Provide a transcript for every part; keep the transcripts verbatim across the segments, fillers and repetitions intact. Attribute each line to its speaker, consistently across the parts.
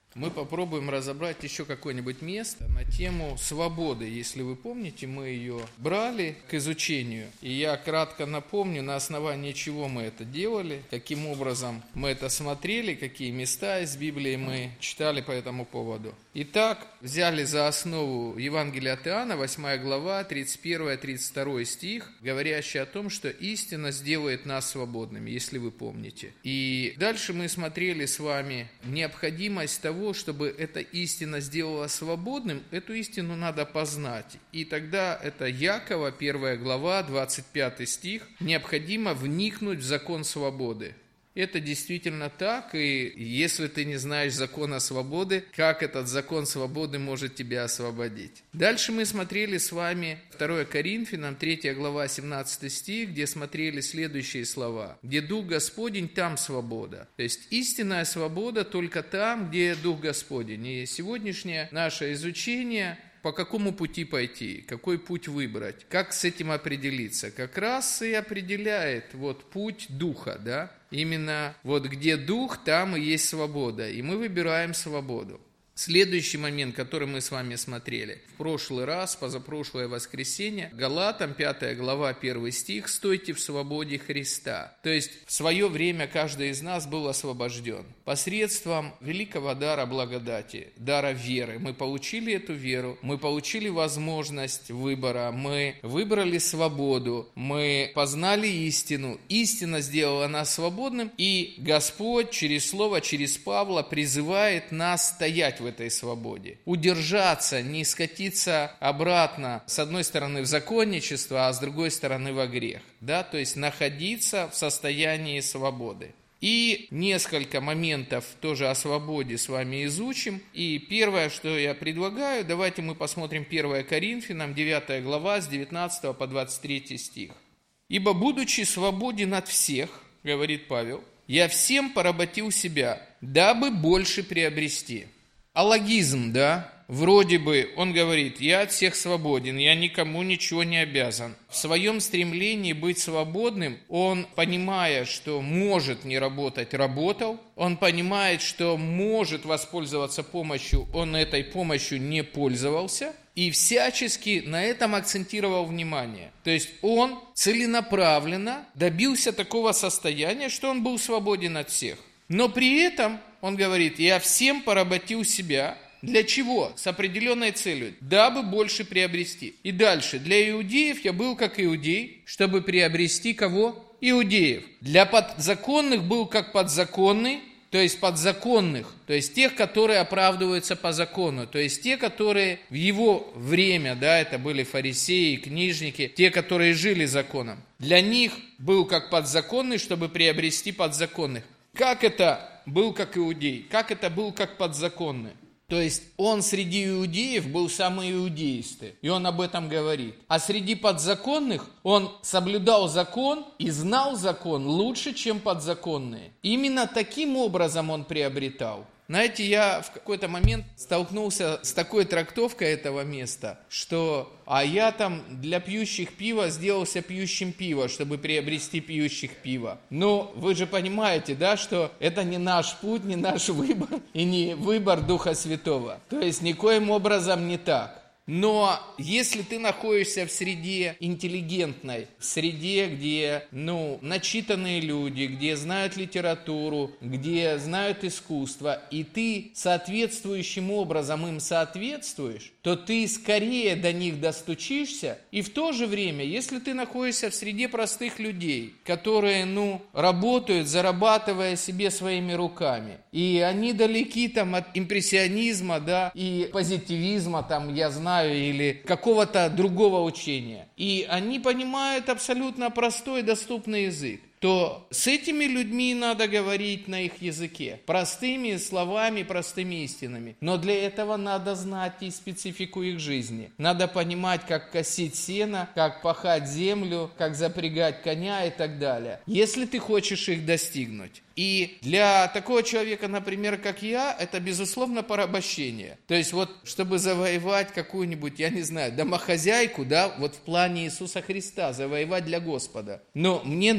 Speaker 1: Мы попробуем разобрать еще какое-нибудь место на тему свободы. Если вы помните, мы ее брали к изучению. И я кратко напомню, на основании чего мы это делали, каким образом мы это смотрели, какие места из Библии мы читали по этому поводу. Итак, взяли за основу Евангелие от Иоанна, восьмая глава, тридцать первый - тридцать второй стих, говорящий о том, что истина сделает нас свободными, если вы помните. И дальше мы смотрели с вами необходимость того, чтобы эта истина сделала свободным, эту истину надо познать. И тогда это Якова, первая глава, двадцать пятый стих, необходимо вникнуть в закон свободы. Это действительно так, и если ты не знаешь закона свободы, как этот закон свободы может тебя освободить? Дальше мы смотрели с вами второе Коринфянам, третья глава, семнадцатый стих, где смотрели следующие слова. «Где Дух Господень, там свобода». То есть истинная свобода только там, где Дух Господень. И сегодняшнее наше изучение – по какому пути пойти, какой путь выбрать, как с этим определиться, как раз и определяет вот путь Духа, да? Именно вот где Дух, там и есть свобода, и мы выбираем свободу. Следующий момент, который мы с вами смотрели в прошлый раз, позапрошлое воскресенье, Галатам, пятая глава, первый стих, «Стойте в свободе Христа». То есть в свое время каждый из нас был освобожден. Посредством великого дара благодати, дара веры. Мы получили эту веру, мы получили возможность выбора, мы выбрали свободу, мы познали истину. Истина сделала нас свободным, и Господь через Слово, через Павла призывает нас стоять в этой свободе. Удержаться, не скатиться обратно, с одной стороны в законничество, а с другой стороны во грех. Да? То есть находиться в состоянии свободы. И несколько моментов тоже о свободе с вами изучим. И первое, что я предлагаю, давайте мы посмотрим первое Коринфянам, девятая глава, с девятнадцатого по двадцать третий стих. «Ибо, будучи свободен от всех, — говорит Павел, — я всем поработил себя, дабы больше приобрести». Алогизм, да? Вроде бы он говорит, я от всех свободен, я никому ничего не обязан. В своем стремлении быть свободным, он, понимая, что может не работать, работал. Он понимает, что может воспользоваться помощью, он этой помощью не пользовался. И всячески на этом акцентировал внимание. То есть он целенаправленно добился такого состояния, что он был свободен от всех. Но при этом он говорит, я всем поработил себя. Для чего? С определенной целью, дабы больше приобрести. И дальше, для иудеев я был как иудей, чтобы приобрести кого? Иудеев. Для подзаконных был как подзаконный, то есть подзаконных, то есть тех, которые оправдываются по закону, то есть те, которые в его время, да, это были фарисеи, книжники, те, которые жили законом. Для них был как подзаконный, чтобы приобрести подзаконных. Как это был как иудей? Как это был как подзаконный? То есть он среди иудеев был самый иудеистый, и он об этом говорит. А среди подзаконных он соблюдал закон и знал закон лучше, чем подзаконные. Именно таким образом он приобретал. Знаете, я в какой-то момент столкнулся с такой трактовкой этого места, что а я там для пьющих пива сделался пьющим пиво, чтобы приобрести пьющих пиво. Но вы же понимаете, да, что это не наш путь, не наш выбор и не выбор Духа Святого. То есть никоим образом не так. Но если ты находишься в среде интеллигентной, в среде, где, ну, начитанные люди, где знают литературу, где знают искусство, и ты соответствующим образом им соответствуешь, то ты скорее до них достучишься. И в то же время, если ты находишься в среде простых людей, которые, ну, работают, зарабатывая себе своими руками, и они далеки там от импрессионизма, да, и позитивизма, там, я знаю, или какого-то другого учения, и они понимают абсолютно простой, доступный язык, то с этими людьми надо говорить на их языке, простыми словами, простыми истинами. Но для этого надо знать и специфику их жизни. Надо понимать, как косить сено, как пахать землю, как запрягать коня и так далее, если ты хочешь их достигнуть. И для такого человека, например, как я, это, безусловно, порабощение. То есть вот, чтобы завоевать какую-нибудь, я не знаю, домохозяйку, да, вот в плане Иисуса Христа, завоевать для Господа. Но мне надо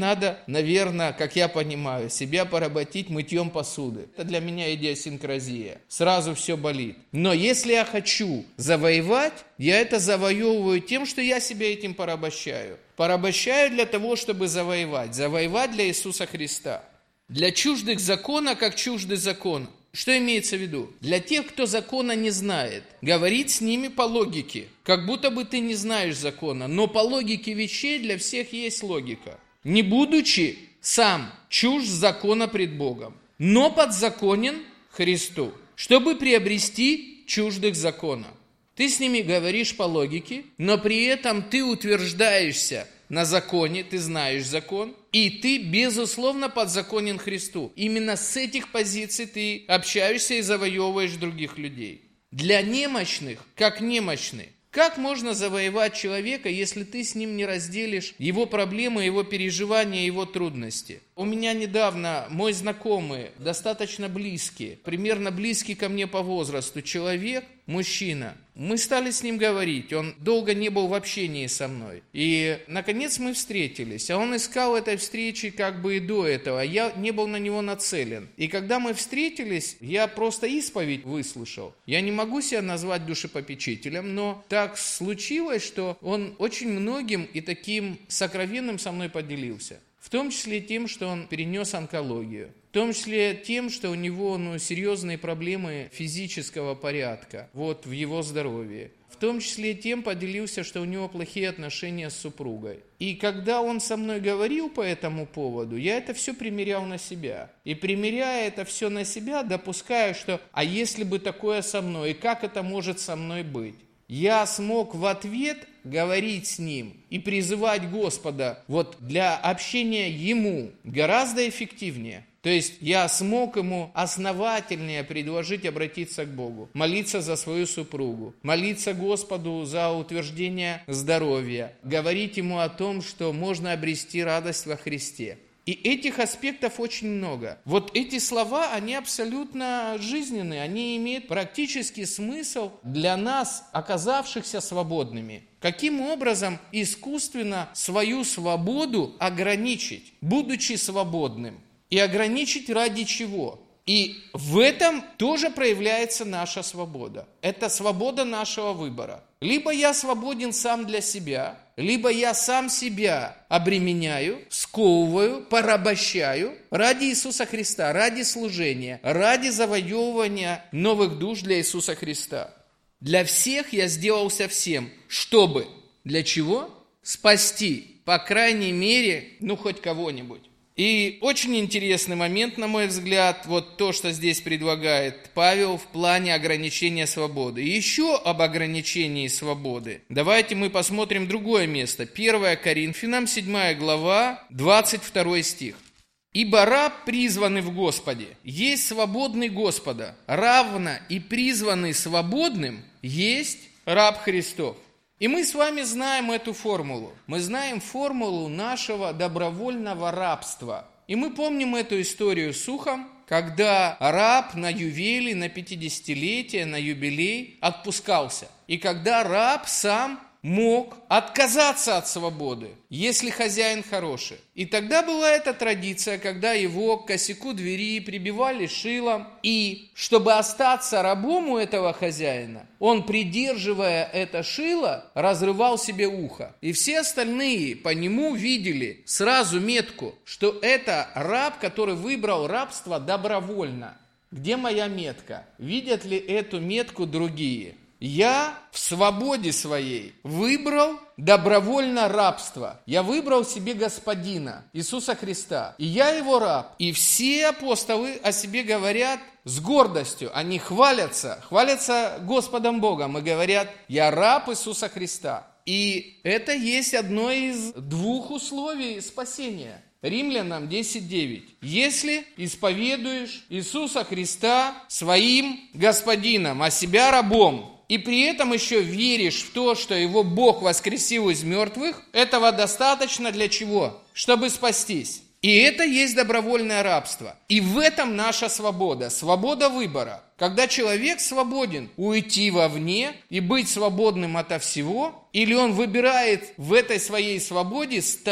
Speaker 1: наверное, как я понимаю, себя поработить мытьем посуды. Это для меня идиосинкразия. Сразу все болит. Но если я хочу завоевать, я это завоевываю тем, что я себя этим порабощаю. Порабощаю для того, чтобы завоевать. Завоевать для Иисуса Христа. Для чуждых закона, как чужды закона. Что имеется в виду? Для тех, кто закона не знает, говорить с ними по логике, как будто бы ты не знаешь закона, но по логике вещей для всех есть логика. Не будучи сам чужд закона пред Богом, но подзаконен Христу, чтобы приобрести чуждых закона. Ты с ними говоришь по логике, но при этом ты утверждаешься на законе, ты знаешь закон, и ты, безусловно, подзаконен Христу. Именно с этих позиций ты общаешься и завоевываешь других людей. Для немощных, как немощный, как можно завоевать человека, если ты с ним не разделишь его проблемы, его переживания, его трудности? У меня недавно мой знакомый, достаточно близкий, примерно близкий ко мне по возрасту человек, мужчина, мы стали с ним говорить, он долго не был в общении со мной. И, наконец, мы встретились, а он искал этой встречи как бы и до этого, а я не был на него нацелен. И когда мы встретились, я просто исповедь выслушал. Я не могу себя назвать душепопечителем, но так случилось, что он очень многим и таким сокровенным со мной поделился. В том числе тем, что он перенес онкологию. В том числе тем, что у него ну, серьезные проблемы физического порядка вот, в его здоровье. В том числе тем поделился, что у него плохие отношения с супругой. И когда он со мной говорил по этому поводу, я это все примерял на себя. И примеряя это все на себя, допускаю, что «а если бы такое со мной, и как это может со мной быть?» Я смог в ответ говорить с ним и призывать Господа вот для общения ему гораздо эффективнее. То есть я смог ему основательнее предложить обратиться к Богу, молиться за свою супругу, молиться Господу за утверждение здоровья, говорить ему о том, что можно обрести радость во Христе. И этих аспектов очень много. Вот эти слова, они абсолютно жизненные, они имеют практический смысл для нас, оказавшихся свободными. Каким образом искусственно свою свободу ограничить, будучи свободным? И ограничить ради чего? И в этом тоже проявляется наша свобода. Это свобода нашего выбора. Либо я свободен сам для себя, либо я сам себя обременяю, сковываю, порабощаю ради Иисуса Христа, ради служения, ради завоевывания новых душ для Иисуса Христа. Для всех я сделался всем, чтобы, для чего? Спасти, по крайней мере, ну хоть кого-нибудь. И очень интересный момент, на мой взгляд, вот то, что здесь предлагает Павел в плане ограничения свободы. И еще об ограничении свободы. Давайте мы посмотрим другое место. первое Коринфянам, седьмая глава, двадцать второй стих. «Ибо раб, призванный в Господе, есть свободный Господа, равно и призванный свободным есть раб Христов». И мы с вами знаем эту формулу. Мы знаем формулу нашего добровольного рабства. И мы помним эту историю с Ухом, когда раб на ювелей, на пятидесятилетие, на юбилей отпускался. И когда раб сам мог отказаться от свободы, если хозяин хороший. И тогда была эта традиция, когда его к косяку двери прибивали шилом, и чтобы остаться рабом у этого хозяина, он, придерживая это шило, разрывал себе ухо. И все остальные по нему видели сразу метку, что это раб, который выбрал рабство добровольно. Где моя метка? Видят ли эту метку другие? Я в свободе своей выбрал добровольно рабство. Я выбрал себе господина, Иисуса Христа. И я его раб. И все апостолы о себе говорят с гордостью. Они хвалятся, хвалятся Господом Богом и говорят: я раб Иисуса Христа. И это есть одно из двух условий спасения. Римлянам десять девять. Если исповедуешь Иисуса Христа своим господином, а себя рабом, и при этом еще веришь в то, что его Бог воскресил из мертвых, этого достаточно для чего? Чтобы спастись. И это есть добровольное рабство. И в этом наша свобода, свобода выбора. Когда человек свободен уйти вовне и быть свободным ото всего, или он выбирает в этой своей свободе стать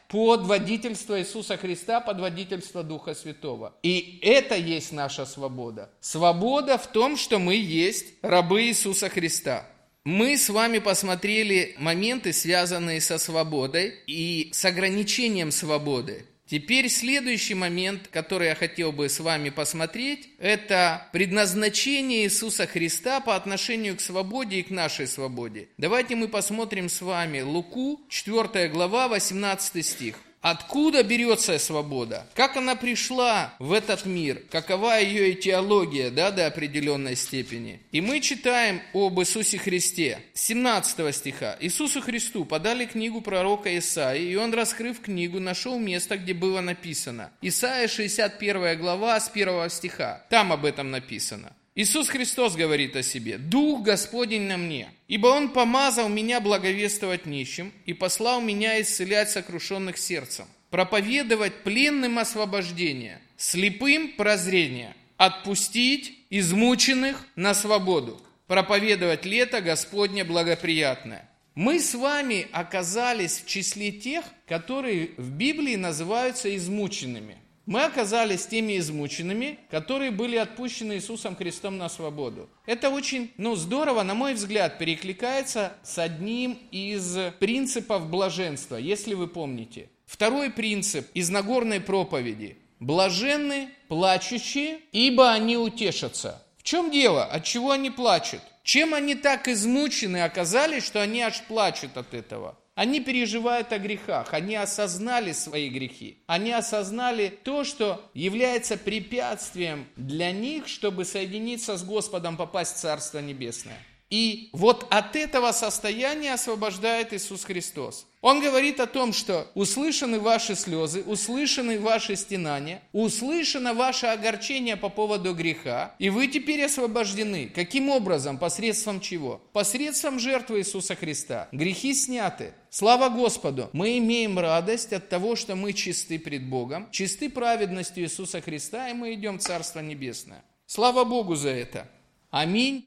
Speaker 1: под водительство Иисуса Христа, под водительство Духа Святого. И это есть наша свобода. Свобода в том, что мы есть рабы Иисуса Христа. Мы с вами посмотрели моменты, связанные со свободой и с ограничением свободы. Теперь следующий момент, который я хотел бы с вами посмотреть, это предназначение Иисуса Христа по отношению к свободе и к нашей свободе. Давайте мы посмотрим с вами Луку, четвёртая глава, восемнадцатый стих. Откуда берется свобода? Как она пришла в этот мир? Какова ее этиология, да, до определенной степени? И мы читаем об Иисусе Христе. семнадцатого стиха. Иисусу Христу подали книгу пророка Исаии, и он, раскрыв книгу, нашел место, где было написано. Исаия, шестьдесят первая глава, с первого стиха. Там об этом написано. Иисус Христос говорит о себе: «Дух Господень на мне, ибо Он помазал меня благовествовать нищим и послал меня исцелять сокрушенных сердцем, проповедовать пленным освобождение, слепым прозрение, отпустить измученных на свободу, проповедовать лето Господне благоприятное». Мы с вами оказались в числе тех, которые в Библии называются измученными. Мы оказались теми измученными, которые были отпущены Иисусом Христом на свободу. Это очень, ну, здорово, на мой взгляд, перекликается с одним из принципов блаженства, если вы помните. Второй принцип из Нагорной проповеди. Блаженны плачущие, ибо они утешатся. В чем дело? От чего они плачут? Чем они так измучены оказались, что они аж плачут от этого? Они переживают о грехах, они осознали свои грехи, они осознали то, что является препятствием для них, чтобы соединиться с Господом, попасть в Царство Небесное. И вот от этого состояния освобождает Иисус Христос. Он говорит о том, что услышаны ваши слезы, услышаны ваши стенания, услышано ваше огорчение по поводу греха, и вы теперь освобождены. Каким образом? Посредством чего? Посредством жертвы Иисуса Христа. Грехи сняты. Слава Господу! Мы имеем радость от того, что мы чисты пред Богом, чисты праведностью Иисуса Христа, и мы идем в Царство Небесное. Слава Богу за это! Аминь.